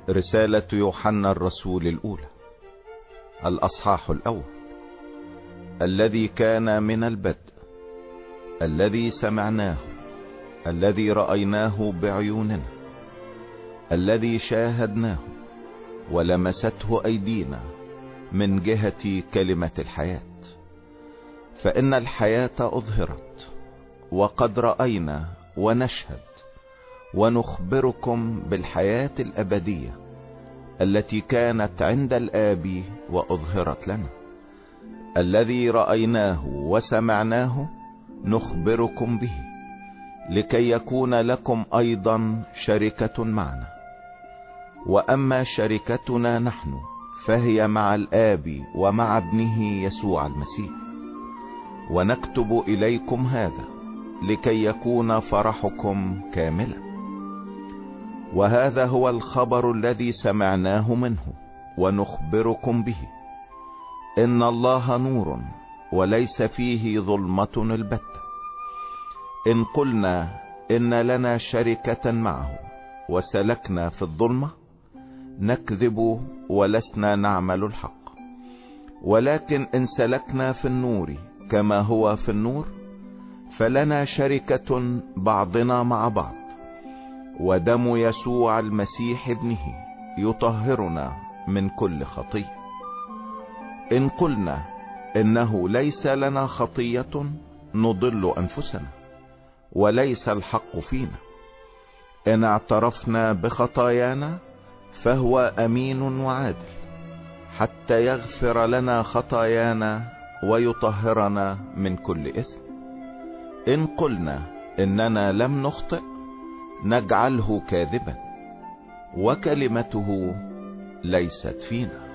رسالة يوحنا الرسول الأولى، الأصحاح الأول. الذي كان من البدء، الذي سمعناه، الذي رأيناه بعيوننا، الذي شاهدناه ولمسته أيدينا من جهة كلمة الحياة. فإن الحياة أظهرت، وقد رأينا ونشهد ونخبركم بالحياة الأبدية التي كانت عند الآب وأظهرت لنا. الذي رأيناه وسمعناه نخبركم به، لكي يكون لكم أيضا شركة معنا. وأما شركتنا نحن فهي مع الآب ومع ابنه يسوع المسيح. ونكتب إليكم هذا لكي يكون فرحكم كاملا. وهذا هو الخبر الذي سمعناه منه ونخبركم به، إن الله نور وليس فيه ظلمة البتة. إن قلنا إن لنا شركة معه وسلكنا في الظلمة نكذب ولسنا نعمل الحق. ولكن إن سلكنا في النور كما هو في النور فلنا شركة بعضنا مع بعض، ودم يسوع المسيح ابنه يطهرنا من كل خطية. إن قلنا إنه ليس لنا خطية نضل أنفسنا وليس الحق فينا. إن اعترفنا بخطايانا فهو أمين وعادل حتى يغفر لنا خطايانا ويطهرنا من كل إثم. إن قلنا إننا لم نخطئ نجعله كاذبا وكلمته ليست فينا.